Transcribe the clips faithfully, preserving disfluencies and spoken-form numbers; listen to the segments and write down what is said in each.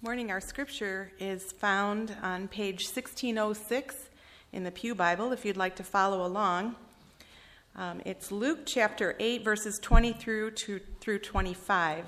Morning, our scripture is found on page sixteen oh six in the Pew Bible, if you'd like to follow along. Um, it's Luke chapter eight, verses twenty through to, through twenty-five.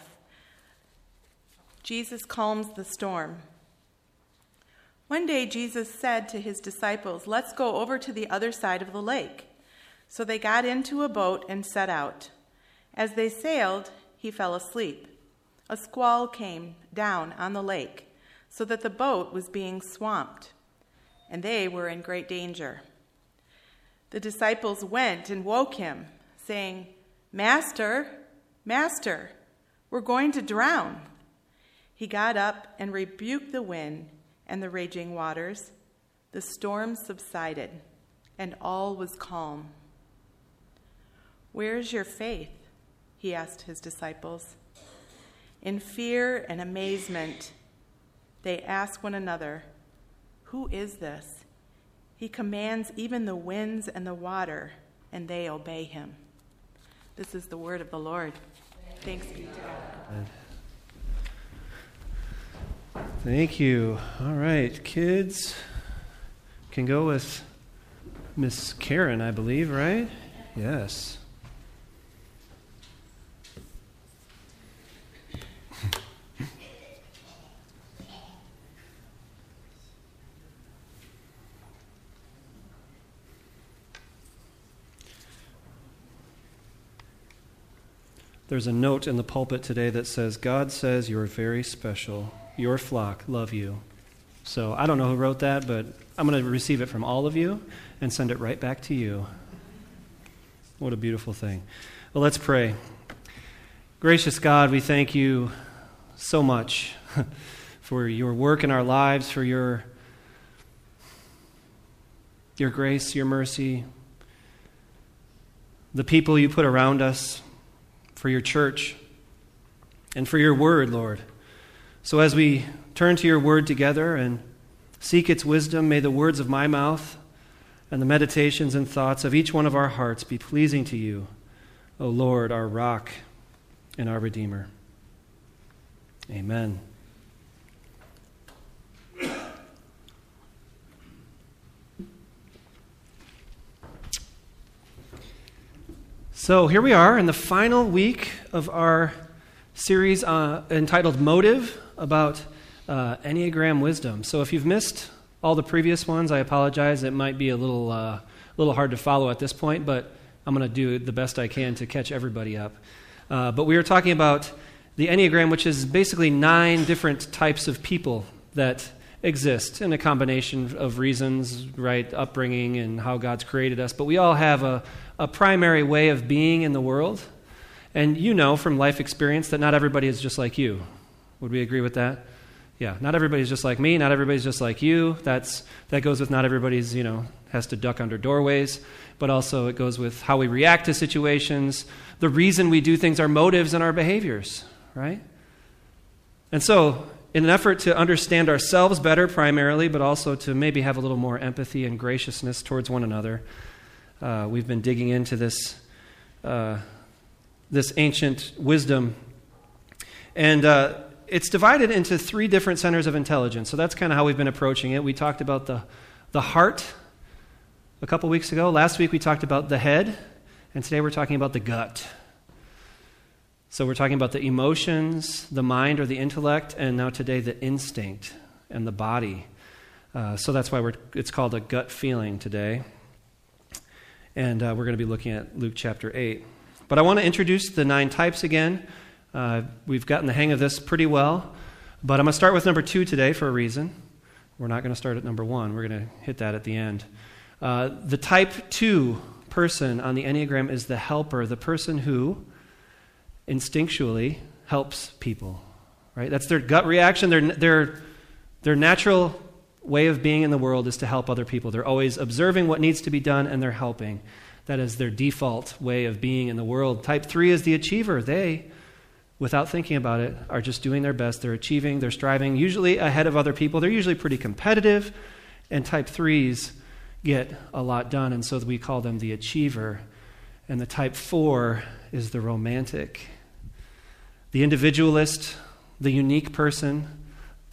Jesus calms the storm. One day Jesus said to his disciples, "Let's go over to the other side of the lake." So they got into a boat and set out. As they sailed, he fell asleep. A squall came down on the lake, so that the boat was being swamped, and they were in great danger. The disciples went and woke him, saying, "Master, Master, we're going to drown." He got up and rebuked the wind and the raging waters. The storm subsided, and all was calm. "Where is your faith?" he asked his disciples. In fear and amazement, they asked one another, "Who is this? He commands even the winds and the water, and they obey him." This is the word of the Lord. Thanks be to God. Thank you. All right, kids can go with Miss Karen, I believe, right? Yes. There's a note in the pulpit today that says, "God says you're very special. Your flock love you." So I don't know who wrote that, but I'm going to receive it from all of you and send it right back to you. What a beautiful thing. Well, let's pray. Gracious God, we thank you so much for your work in our lives, for your, your grace, your mercy, the people you put around us, for your church, and for your word, Lord. So as we turn to your word together and seek its wisdom, may the words of my mouth and the meditations and thoughts of each one of our hearts be pleasing to you, O Lord, our rock and our Redeemer. Amen. So here we are in the final week of our series uh, entitled Motive, about uh, Enneagram wisdom. So if you've missed all the previous ones, I apologize. It might be a little, uh, little hard to follow at this point, but I'm going to do the best I can to catch everybody up. Uh, but we are talking about the Enneagram, which is basically nine different types of people that exist in a combination of reasons, right, upbringing and how God's created us. But we all have a, a primary way of being in the world. And you know from life experience that not everybody is just like you. Would we agree with that? Yeah, not everybody's just like me, not everybody's just like you. That's that goes with not everybody's, you know, has to duck under doorways, but also it goes with how we react to situations, the reason we do things, our motives and our behaviors, right? And so, in an effort to understand ourselves better primarily, but also to maybe have a little more empathy and graciousness towards one another, uh, we've been digging into this uh, this ancient wisdom. And uh, it's divided into three different centers of intelligence. So that's kind of how we've been approaching it. We talked about the, the heart a couple weeks ago. Last week we talked about the head. And today we're talking about the gut. So we're talking about the emotions, the mind or the intellect, and now today the instinct and the body. Uh, so that's why we're, it's called a gut feeling today. And uh, we're going to be looking at Luke chapter eight. But I want to introduce the nine types again. Uh, we've gotten the hang of this pretty well. But I'm going to start with number two today for a reason. We're not going to start at number one. We're going to hit that at the end. Uh, the type two person on the Enneagram is the helper, the person who instinctually helps people, right? That's their gut reaction. Their, their, their natural way of being in the world is to help other people. They're always observing what needs to be done, and they're helping. That is their default way of being in the world. Type three is the achiever. They, without thinking about it, are just doing their best. They're achieving, they're striving, usually ahead of other people. They're usually pretty competitive, and type threes get a lot done, and so we call them the achiever. And the type four is the romantic. The individualist, the unique person,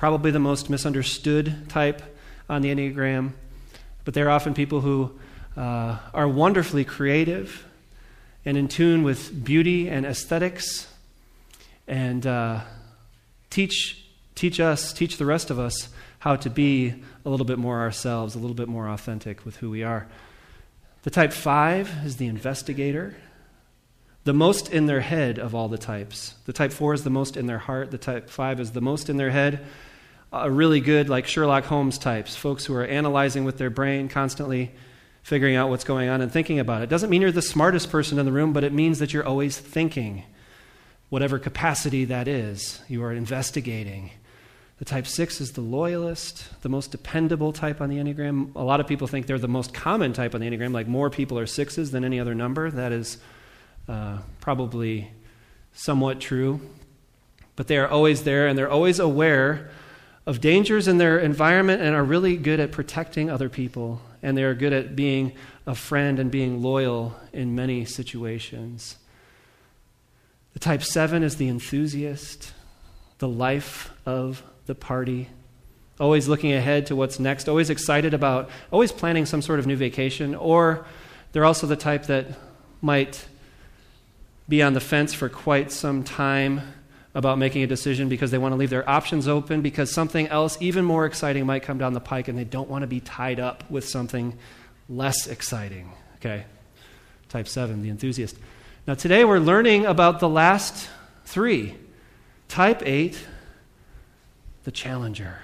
probably the most misunderstood type on the Enneagram, but they're often people who uh, are wonderfully creative and in tune with beauty and aesthetics, and uh, teach teach us, teach the rest of us how to be a little bit more ourselves, a little bit more authentic with who we are. The type five is the investigator, the most in their head of all the types. The type four is the most in their heart. The type five is the most in their head. A really good, like Sherlock Holmes types, folks who are analyzing with their brain, constantly figuring out what's going on and thinking about it. Doesn't mean you're the smartest person in the room, but it means that you're always thinking, whatever capacity that is. You are investigating. The type six is the loyalist, the most dependable type on the Enneagram. A lot of people think they're the most common type on the Enneagram, like more people are sixes than any other number. That is uh, probably somewhat true. But they are always there, and they're always aware of dangers in their environment and are really good at protecting other people. And they are good at being a friend and being loyal in many situations. The type seven is the enthusiast, the life of the party, always looking ahead to what's next, always excited about, always planning some sort of new vacation. Or they're also the type that might be on the fence for quite some time about making a decision because they want to leave their options open because something else even more exciting might come down the pike and they don't want to be tied up with something less exciting. Okay, type seven, the enthusiast. Now today we're learning about the last three. Type eight, the challenger,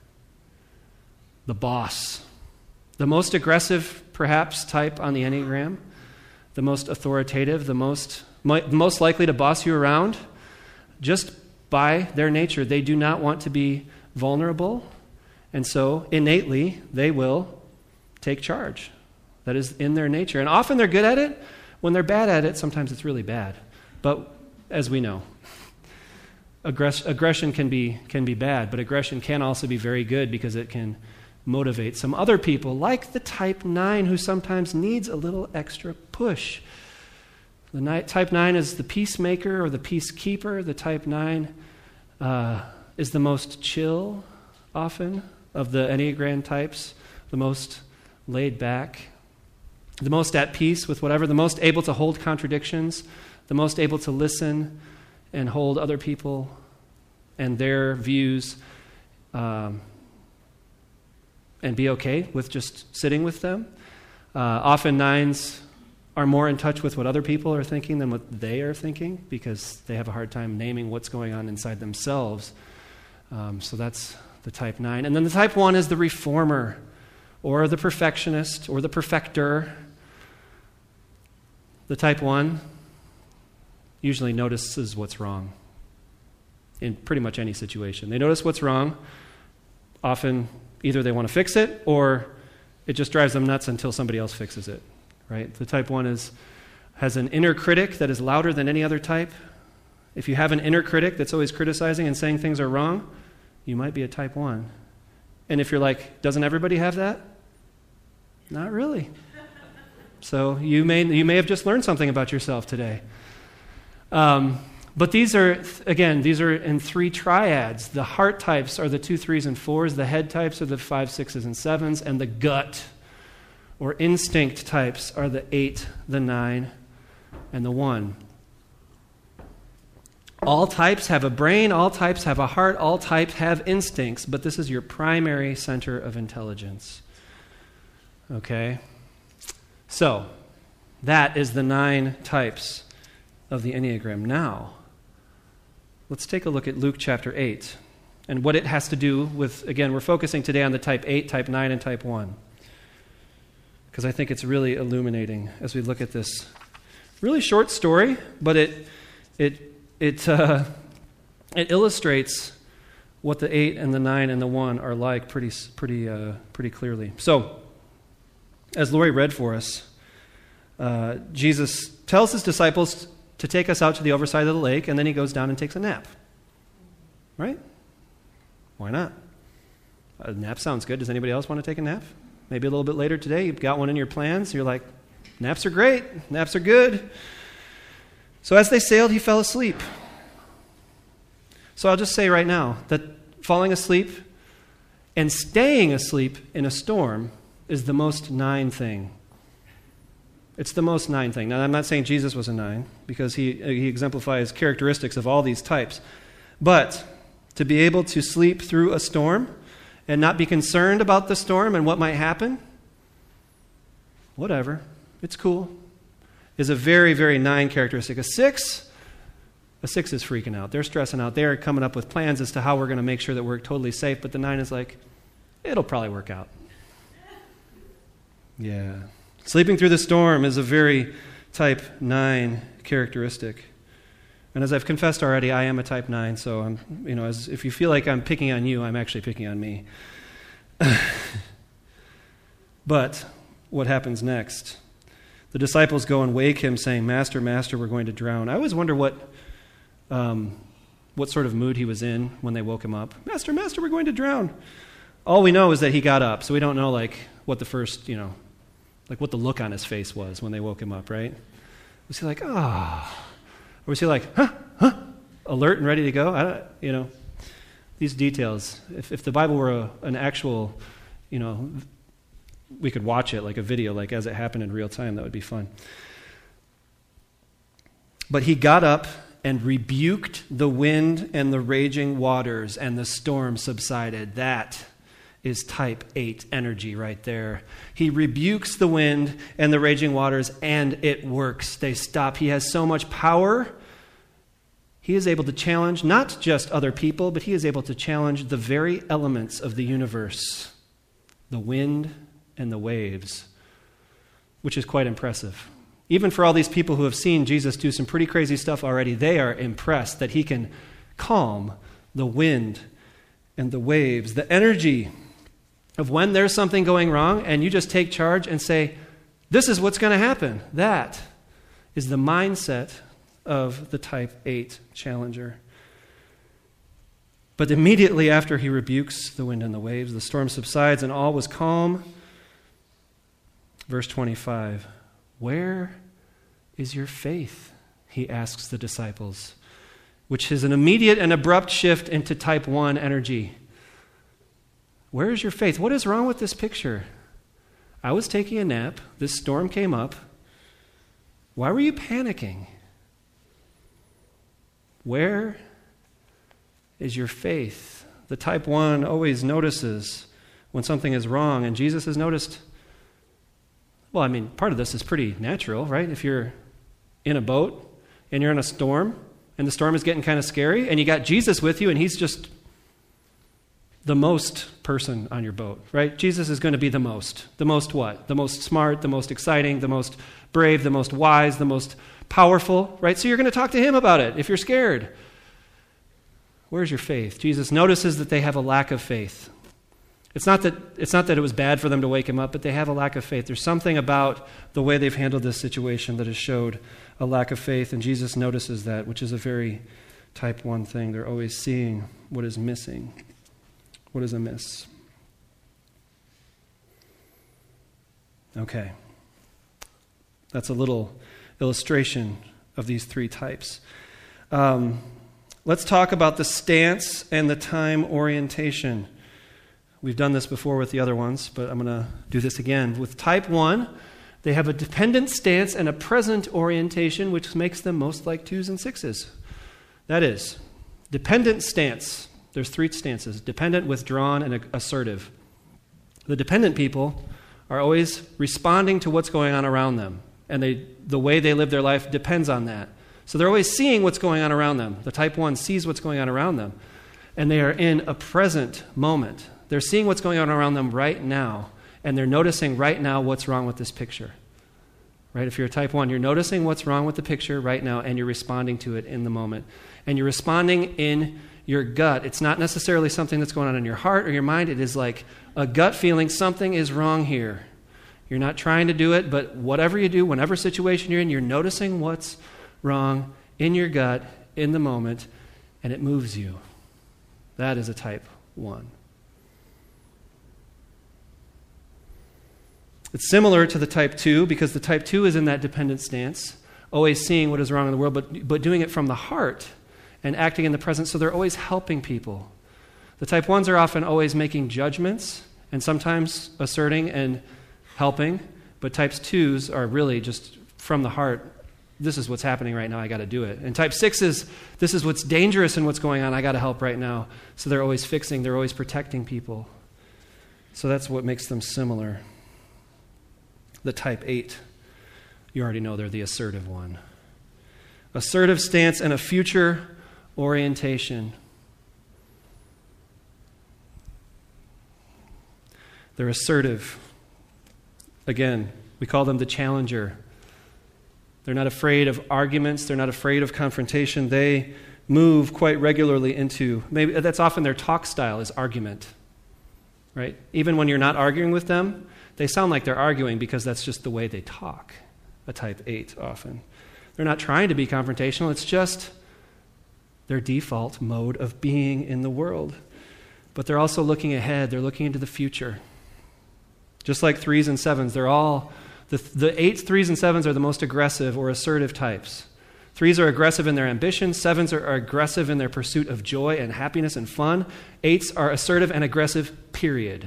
the boss, the most aggressive, perhaps, type on the Enneagram, the most authoritative, the most, most likely to boss you around. Just by their nature, they do not want to be vulnerable, and so innately they will take charge. That is in their nature. And often they're good at it. When they're bad at it, sometimes it's really bad. But as we know, Aggress- aggression can be can be bad, but aggression can also be very good because it can motivate some other people, like the type nine, who sometimes needs a little extra push. The ni- type nine is the peacemaker or the peacekeeper. The type nine uh, is the most chill, often, of the Enneagram types, the most laid back, the most at peace with whatever, the most able to hold contradictions, the most able to listen and hold other people and their views um, and be okay with just sitting with them. Uh, often nines are more in touch with what other people are thinking than what they are thinking because they have a hard time naming what's going on inside themselves. Um, so that's the type nine. And then the type one is the reformer or the perfectionist or the perfecter. The type one usually notices what's wrong in pretty much any situation. They notice what's wrong. Often either they want to fix it or it just drives them nuts until somebody else fixes it, right? The type one is has an inner critic that is louder than any other type. If you have an inner critic that's always criticizing and saying things are wrong, you might be a type one. And if you're like, doesn't everybody have that? Not really. So you may you may have just learned something about yourself today. Um, but these are, again, these are in three triads. The heart types are the two, threes, and fours. The head types are the five, sixes, and sevens. And the gut or instinct types are the eight, the nine, and the one. All types have a brain. All types have a heart. All types have instincts. But this is your primary center of intelligence. Okay? So, that is the nine types of the Enneagram. Now, let's take a look at Luke chapter eight and what it has to do with, again, we're focusing today on the type eight, type nine, and type one. Because I think it's really illuminating as we look at this really short story, but it it it uh, it illustrates what the eight and the nine and the one are like pretty pretty uh, pretty clearly. So, as Lori read for us, uh, Jesus tells his disciples to take us out to the other side of the lake, and then he goes down and takes a nap. Right? Why not? A nap sounds good. Does anybody else want to take a nap? Maybe a little bit later today, you've got one in your plans. You're like, naps are great. Naps are good. So as they sailed, he fell asleep. So I'll just say right now that falling asleep and staying asleep in a storm is the most nine thing. It's the most nine thing. Now, I'm not saying Jesus was a nine, because he, he exemplifies characteristics of all these types. But to be able to sleep through a storm and not be concerned about the storm and what might happen, whatever, it's cool, is a very, very nine characteristic. A six, a six is freaking out. They're stressing out. They're coming up with plans as to how we're going to make sure that we're totally safe. But the nine is like, it'll probably work out. Yeah. Sleeping through the storm is a very type nine characteristic. And as I've confessed already, I am a type nine, so I'm, you know, as, if you feel like I'm picking on you, I'm actually picking on me. But what happens next? The disciples go and wake him, saying, Master, Master, we're going to drown. I always wonder what um, what sort of mood he was in when they woke him up. Master, Master, we're going to drown. All we know is that he got up, so we don't know like what the first, you know, like what the look on his face was when they woke him up, right? Was he like, ah? Oh. Or was he like, huh, huh, alert and ready to go? I don't, you know, these details. If, if the Bible were a, an actual, you know, we could watch it like a video, like as it happened in real time. That would be fun. But he got up and rebuked the wind and the raging waters, and the storm subsided. That is type eight energy right there. He rebukes the wind and the raging waters, and it works. They stop. He has so much power. He is able to challenge not just other people, but he is able to challenge the very elements of the universe, the wind and the waves, which is quite impressive. Even for all these people who have seen Jesus do some pretty crazy stuff already, they are impressed that he can calm the wind and the waves. The energy of when there's something going wrong and you just take charge and say, this is what's going to happen. That is the mindset of the type eight challenger. But immediately after he rebukes the wind and the waves, the storm subsides and all was calm. Verse twenty-five, where is your faith? He asks the disciples, which is an immediate and abrupt shift into type one energy. Where is your faith? What is wrong with this picture? I was taking a nap. This storm came up. Why were you panicking? Where is your faith? The type one always notices when something is wrong, and Jesus has noticed. Well, I mean, part of this is pretty natural, right? If you're in a boat and you're in a storm, and the storm is getting kind of scary, and you got Jesus with you, and he's just the most person on your boat, right? Jesus is going to be the most. The most what? The most smart, the most exciting, the most brave, the most wise, the most powerful, right? So you're going to talk to him about it if you're scared. Where's your faith? Jesus notices that they have a lack of faith. It's not that it's not that it was bad for them to wake him up, but they have a lack of faith. There's something about the way they've handled this situation that has showed a lack of faith, and Jesus notices that, which is a very type one thing. They're always seeing what is missing. What is amiss? Okay. That's a little illustration of these three types. Um, let's talk about the stance and the time orientation. We've done this before with the other ones, but I'm going to do this again. With type one, they have a dependent stance and a present orientation, which makes them most like twos and sixes. That is, dependent stance. There's three stances: dependent, withdrawn, and assertive. The dependent people are always responding to what's going on around them, and they, the way they live their life depends on that. So they're always seeing what's going on around them. The type one sees what's going on around them, and they are in a present moment. They're seeing what's going on around them right now, and they're noticing right now what's wrong with this picture. Right? If you're a type one, you're noticing what's wrong with the picture right now, and you're responding to it in the moment. And you're responding in your gut. It's not necessarily something that's going on in your heart or your mind. It is like a gut feeling, something is wrong here. You're not trying to do it, but whatever you do, whenever situation you're in, you're noticing what's wrong in your gut in the moment, and it moves you. That is a type one. It's similar to the type two because the type two is in that dependent stance, always seeing what is wrong in the world, but, but doing it from the heart and acting in the present, so they're always helping people. The type ones are often always making judgments and sometimes asserting and helping, but types twos are really just from the heart, this is what's happening right now, I got to do it. And type sixes, this is what's dangerous and what's going on, I got to help right now. So they're always fixing, they're always protecting people. So that's what makes them similar. The type eight, you already know they're the assertive one. Assertive stance and a future orientation. They're assertive. Again, we call them the challenger. They're not afraid of arguments. They're not afraid of confrontation. They move quite regularly into, maybe that's often their talk style is argument, right? Even when you're not arguing with them, they sound like they're arguing because that's just the way they talk, a type eight often. They're not trying to be confrontational. It's just their default mode of being in the world. But they're also looking ahead. They're looking into the future. Just like threes and sevens, they're all, the, the eights, threes, and sevens are the most aggressive or assertive types. Threes are aggressive in their ambition. Sevens are, are aggressive in their pursuit of joy and happiness and fun. Eights are assertive and aggressive, period.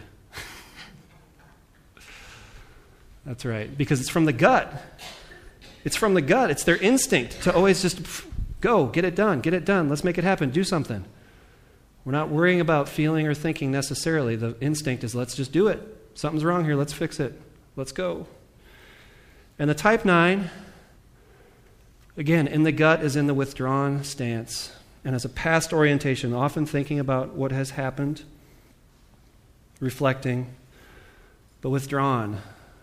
That's right, because it's from the gut. It's from the gut. It's their instinct to always just go, get it done, get it done, let's make it happen, do something. We're not worrying about feeling or thinking necessarily. The instinct is let's just do it. Something's wrong here, let's fix it. Let's go. And the type nine, again, in the gut is in the withdrawn stance and has a past orientation, often thinking about what has happened, reflecting, but withdrawn.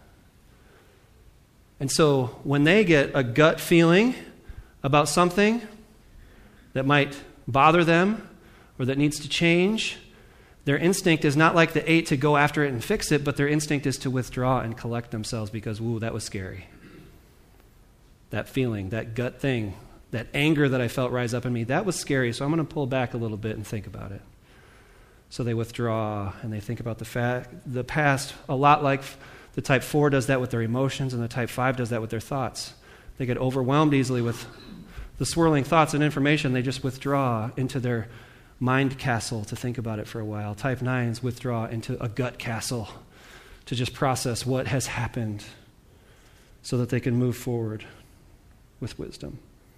And so when they get a gut feeling about something that might bother them or that needs to change, their instinct is not like the eight to go after it and fix it, but their instinct is to withdraw and collect themselves because, woo, that was scary. That feeling, that gut thing, that anger that I felt rise up in me, that was scary, so I'm going to pull back a little bit and think about it. So they withdraw and they think about the fa- the past, a lot like the type four does that with their emotions and the type five does that with their thoughts. They get overwhelmed easily with the swirling thoughts and information. They just withdraw into their mind castle to think about it for a while. Type nines withdraw into a gut castle to just process what has happened so that they can move forward with wisdom.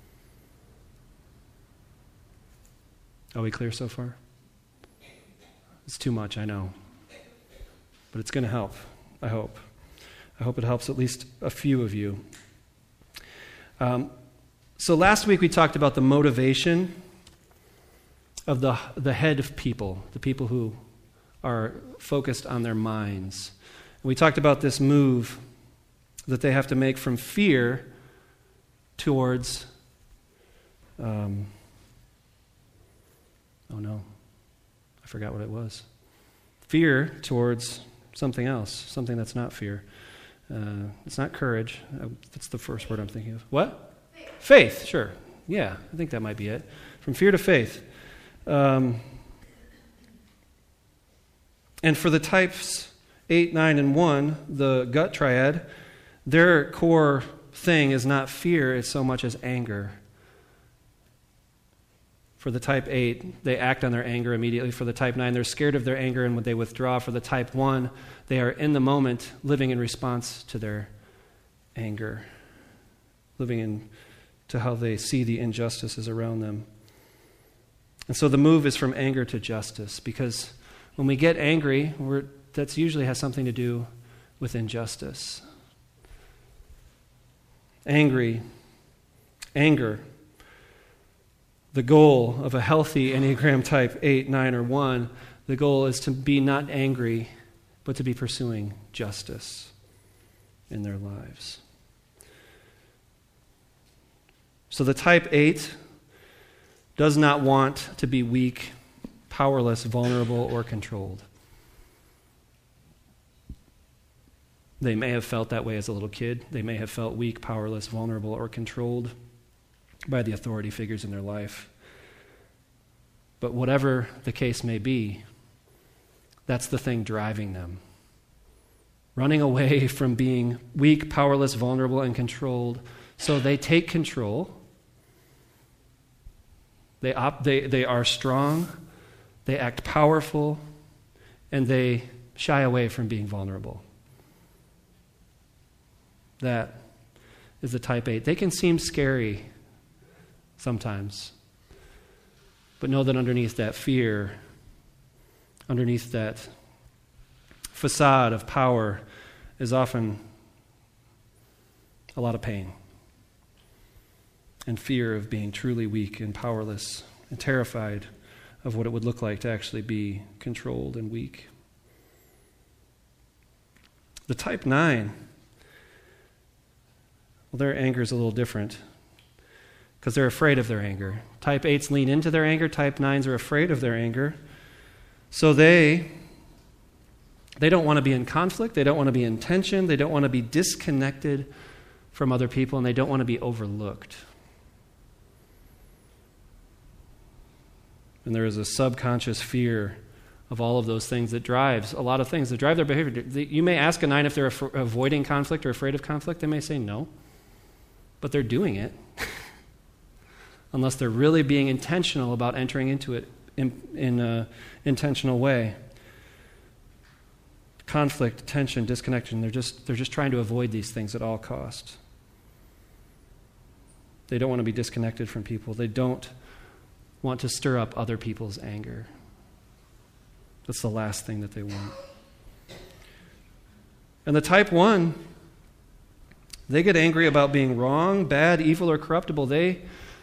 Are we clear so far? It's too much, I know. But it's going to help, I hope. I hope it helps at least a few of you. Um, so last week we talked about the motivation of the, the head of people, the people who are focused on their minds. And we talked about this move that they have to make from fear towards, um, oh no, I forgot what it was. Fear towards something else, something that's not fear. Uh, it's not courage. Uh, that's the first word I'm thinking of. What? Faith. Faith, sure. Yeah, I think that might be it. From fear to faith. Um, and for the types eight, nine, and one, the gut triad, their core thing is not fear, it's so much as anger. For the type eight, they act on their anger immediately. For the type nine, they're scared of their anger and when they withdraw. For the type one, they are in the moment, living in response to their anger, living in to how they see the injustices around them. And so the move is from anger to justice, because when we get angry, we're, that usually has something to do with injustice. Angry, anger. The goal of a healthy Enneagram type eight, nine, or one, the goal is to be not angry, but to be pursuing justice in their lives. So the type eight does not want to be weak, powerless, vulnerable, or controlled. They may have felt that way as a little kid. They may have felt weak, powerless, vulnerable, or controlled by the authority figures in their life. But whatever the case may be, that's the thing driving them. Running away from being weak, powerless, vulnerable, and controlled. So they take control. They, op- they, they are strong. they act powerful, and they shy away from being vulnerable. That is the type eight. They can seem scary sometimes, but know that underneath that fear, underneath that facade of power is often a lot of pain and fear of being truly weak and powerless and terrified of what it would look like to actually be controlled and weak. The type nine, well, their anger is a little different because they're afraid of their anger. Type eights lean into their anger. Type nines are afraid of their anger. So they, they don't want to be in conflict. They don't want to be in tension. They don't want to be disconnected from other people, and they don't want to be overlooked. And there is a subconscious fear of all of those things that drives a lot of things that drive their behavior. You may ask a nine if they're af- avoiding conflict or afraid of conflict. They may say no, but they're doing it unless they're really being intentional about entering into it in, in an intentional way. Conflict, tension, disconnection, they're just, they're just trying to avoid these things at all costs. They don't want to be disconnected from people. They don't want to stir up other people's anger. That's the last thing that they want. And the type one, they get angry about being wrong, bad, evil, or corruptible. They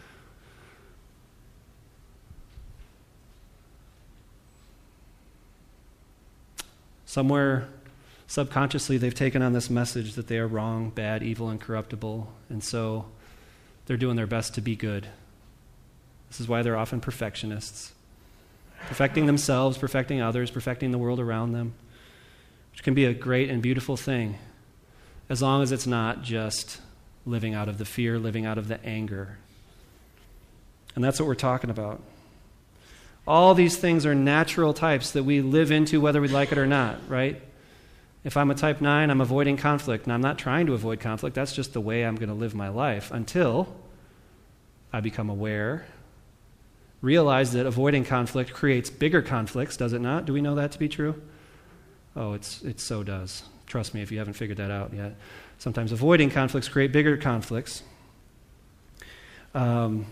somewhere subconsciously they've taken on this message that they are wrong, bad, evil, and corruptible, and so they're doing their best to be good. This is why they're often perfectionists. Perfecting themselves, perfecting others, perfecting the world around them, which can be a great and beautiful thing, as long as it's not just living out of the fear, living out of the anger. And that's what we're talking about. All these things are natural types that we live into whether we like it or not, right? If I'm a type nine, I'm avoiding conflict, and I'm not trying to avoid conflict. That's just the way I'm going to live my life until I become aware, realize that avoiding conflict creates bigger conflicts, does it not? Do we know that to be true? Oh, it's it so does. Trust me if you haven't figured that out yet. Sometimes avoiding conflicts create bigger conflicts. Um,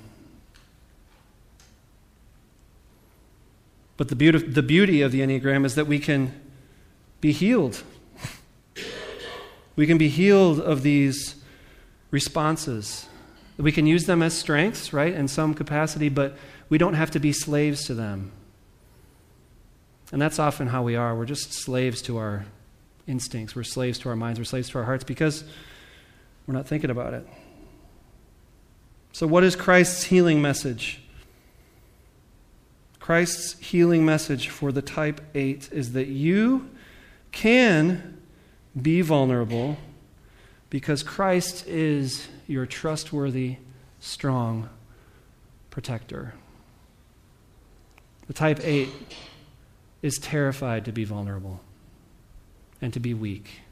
but the beauty, the beauty of the Enneagram is that we can be healed. We can be healed of these responses. We can use them as strengths, right, in some capacity, but we don't have to be slaves to them. And that's often how we are. We're just slaves to our instincts. We're slaves to our minds. We're slaves to our hearts because we're not thinking about it. So what is Christ's healing message? Christ's healing message for the type eight is that you can be vulnerable because Christ is your trustworthy, strong protector. The type eight is terrified to be vulnerable and to be weak.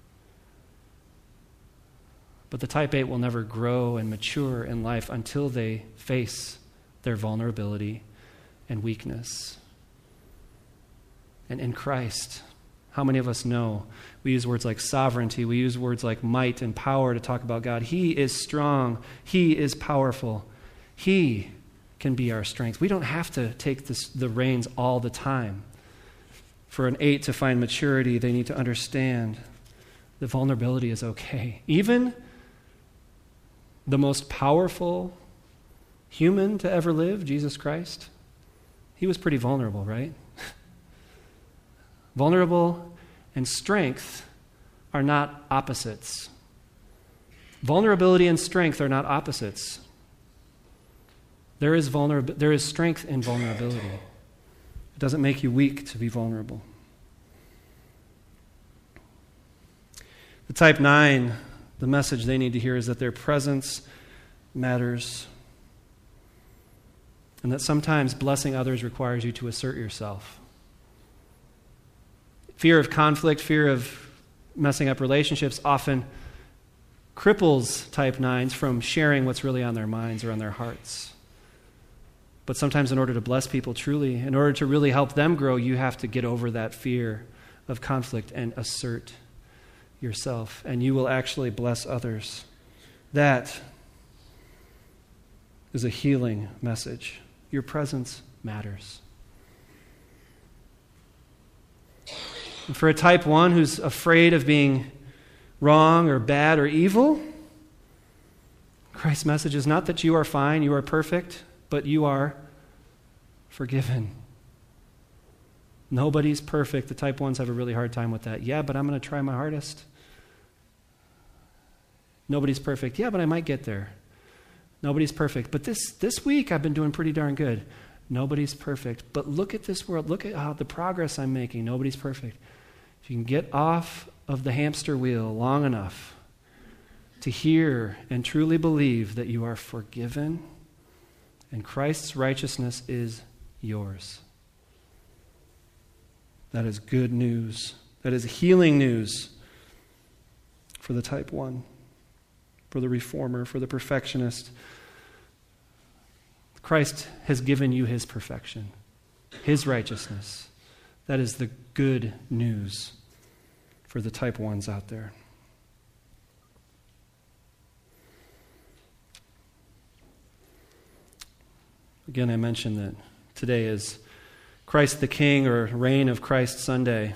But the type eight will never grow and mature in life until they face their vulnerability and weakness. And in Christ, how many of us know we use words like sovereignty, we use words like might and power to talk about God. He is strong. He is powerful. He can be our strength. We don't have to take this, the reins all the time. For an eight to find maturity, they need to understand that vulnerability is okay. Even the most powerful human to ever live, Jesus Christ, he was pretty vulnerable, right? Vulnerable and strength are not opposites. Vulnerability and strength are not opposites. There is vulnerab- there is strength in vulnerability. It doesn't make you weak to be vulnerable. The type nine, the message they need to hear is that their presence matters, and that sometimes blessing others requires you to assert yourself. Fear of conflict, fear of messing up relationships often cripples type nines from sharing what's really on their minds or on their hearts. But sometimes in order to bless people truly, in order to really help them grow, you have to get over that fear of conflict and assert yourself, and you will actually bless others. That is a healing message. Your presence matters. And for a type one who's afraid of being wrong or bad or evil, Christ's message is not that you are fine, you are perfect, but you are forgiven. Nobody's perfect. The type ones have a really hard time with that. Yeah, but I'm going to try my hardest. Nobody's perfect. Yeah, but I might get there. Nobody's perfect. But this, this week I've been doing pretty darn good. Nobody's perfect. But look at this world. Look at how the progress I'm making. Nobody's perfect. If you can get off of the hamster wheel long enough to hear and truly believe that you are forgiven and Christ's righteousness is yours. That is good news. That is healing news for the type one, for the reformer, for the perfectionist. Christ has given you his perfection, his righteousness. That is the good news for the type ones out there. Again, I mentioned that today is Christ the King, or Reign of Christ Sunday.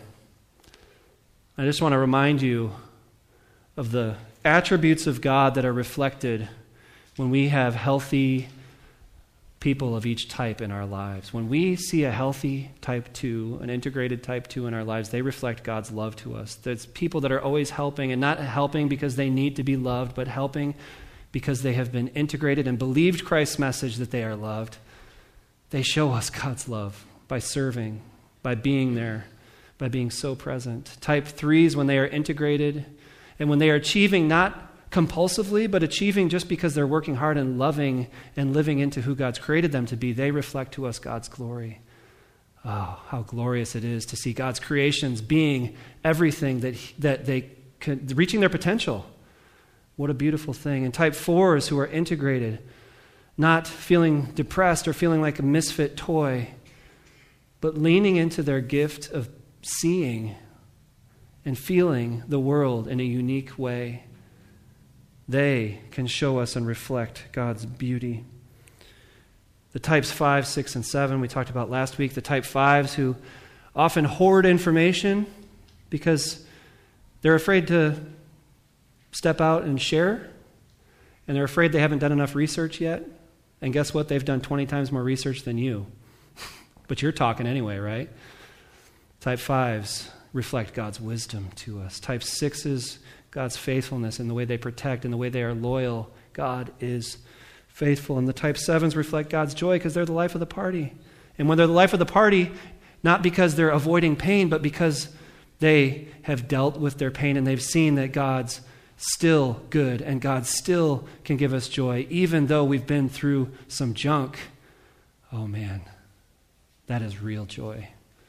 I just want to remind you of the attributes of God that are reflected when we have healthy people of each type in our lives. When we see a healthy type two, an integrated type two in our lives, they reflect God's love to us. There's people that are always helping, and not helping because they need to be loved, but helping because they have been integrated and believed Christ's message that they are loved. They show us God's love by serving, by being there, by being so present. Type threes, when they are integrated and when they are achieving not compulsively, but achieving just because they're working hard and loving and living into who God's created them to be, they reflect to us God's glory. Oh, how glorious it is to see God's creations being everything that, that they can, reaching their potential. What a beautiful thing. And type fours, who are integrated, not feeling depressed or feeling like a misfit toy, but leaning into their gift of seeing and feeling the world in a unique way. They can show us and reflect God's beauty. The types five, six, and seven we talked about last week. The type fives who often hoard information because they're afraid to step out and share, and they're afraid they haven't done enough research yet. And guess what? They've done twenty times more research than you. But you're talking anyway, right? Type fives reflect God's wisdom to us. Type sixes, God's faithfulness in the way they protect and the way they are loyal. God is faithful. And the type sevens reflect God's joy because they're the life of the party. And when they're the life of the party, not because they're avoiding pain, but because they have dealt with their pain and they've seen that God's still good and God still can give us joy, even though we've been through some junk. Oh man, that is real joy.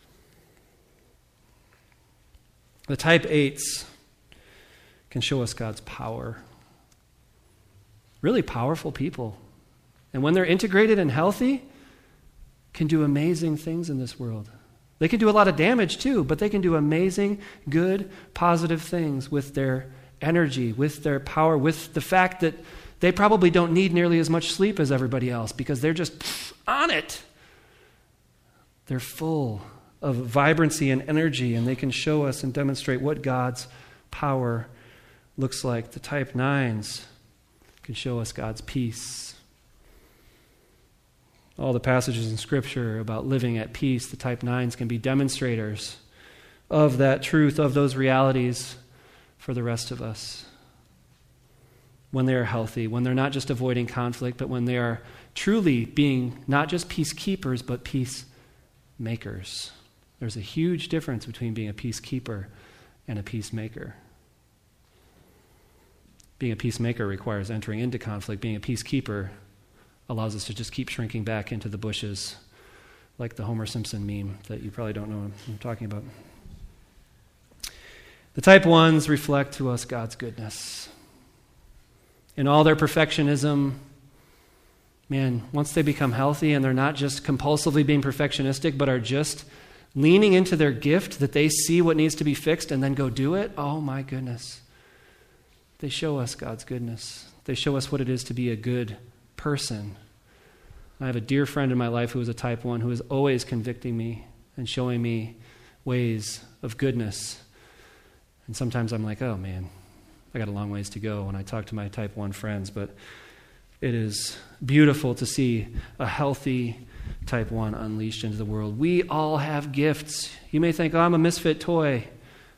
The type eights can show us God's power. Really powerful people. And when they're integrated and healthy, can do amazing things in this world. They can do a lot of damage too, but they can do amazing, good, positive things with their energy, with their power, with the fact that they probably don't need nearly as much sleep as everybody else because they're just on it. They're full of vibrancy and energy, and they can show us and demonstrate what God's power looks like. The type nines can show us God's peace. All the passages in Scripture about living at peace, the type nines can be demonstrators of that truth, of those realities for the rest of us. When they are healthy, when they're not just avoiding conflict, but when they are truly being not just peacekeepers, but peacemakers. There's a huge difference between being a peacekeeper and a peacemaker. Being a peacemaker requires entering into conflict. Being a peacekeeper allows us to just keep shrinking back into the bushes, like the Homer Simpson meme that you probably don't know what I'm talking about. The type ones reflect to us God's goodness. In all their perfectionism, man, once they become healthy and they're not just compulsively being perfectionistic, but are just leaning into their gift, that they see what needs to be fixed and then go do it, oh my goodness. They show us God's goodness. They show us what it is to be a good person. I have a dear friend in my life who is a type one who is always convicting me and showing me ways of goodness. And sometimes I'm like, oh man, I got a long ways to go when I talk to my type one friends, but it is beautiful to see a healthy type one unleashed into the world. We all have gifts. You may think, oh, I'm a misfit toy.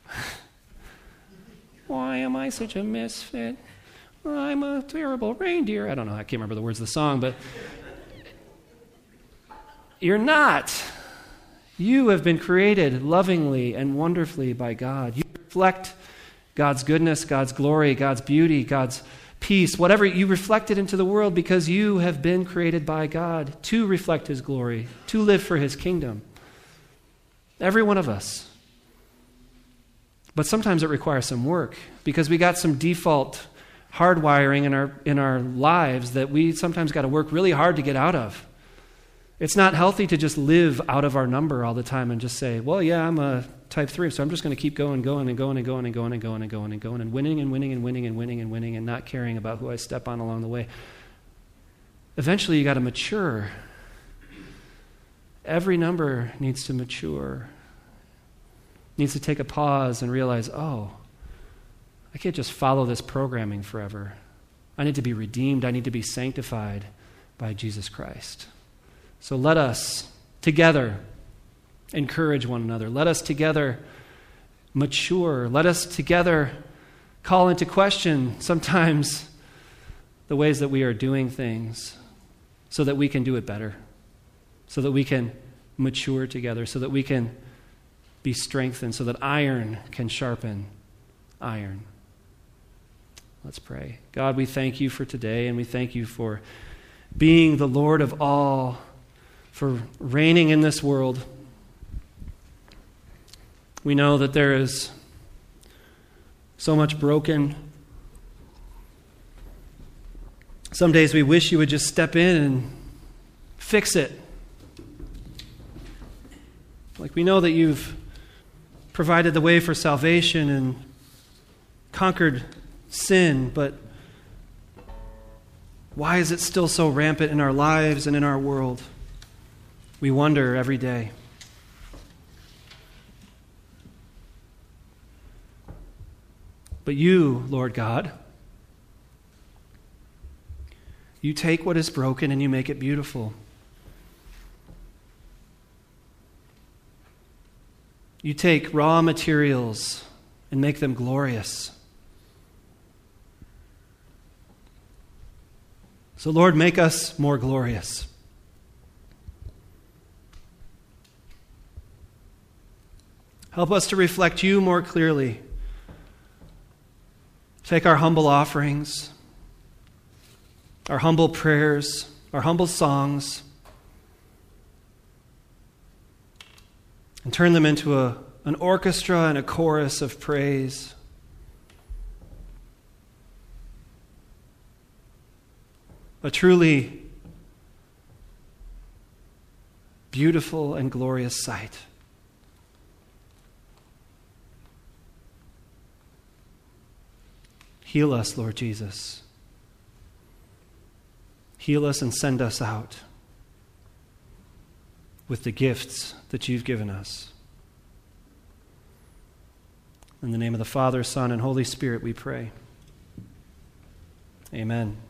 Why am I such a misfit? I'm a terrible reindeer. I don't know, I can't remember the words of the song, but you're not. You have been created lovingly and wonderfully by God. You reflect God's goodness, God's glory, God's beauty, God's peace, whatever. You reflect it into the world because you have been created by God to reflect His glory, to live for His kingdom. Every one of us. But sometimes it requires some work because we got some default hardwiring in our in our lives that we sometimes got to work really hard to get out of. It's not healthy to just live out of our number all the time and just say, well, yeah, I'm a type three, so I'm just going to keep going, going, and going, and going, and going, and going, and going, and going, and winning, and winning, and winning, and winning, and winning, and not caring about who I step on along the way. Eventually, you got to mature. Every number needs to mature. Needs to take a pause and realize, oh, I can't just follow this programming forever. I need to be redeemed. I need to be sanctified by Jesus Christ. So let us together encourage one another. Let us together mature. Let us together call into question sometimes the ways that we are doing things so that we can do it better, so that we can mature together, so that we can be strengthened, so that iron can sharpen iron. Let's pray. God, we thank you for today, and we thank you for being the Lord of all, for reigning in this world. We know that there is so much broken. Some days we wish you would just step in and fix it. Like we know that you've provided the way for salvation and conquered sin, but why is it still so rampant in our lives and in our world? We wonder every day. But you, Lord God, you take what is broken and you make it beautiful. You take raw materials and make them glorious. So, Lord, make us more glorious. Help us to reflect you more clearly. Take our humble offerings, our humble prayers, our humble songs, and turn them into a, an orchestra and a chorus of praise. A truly beautiful and glorious sight. Heal us, Lord Jesus. Heal us and send us out with the gifts that you've given us. In the name of the Father, Son, and Holy Spirit we pray. Amen.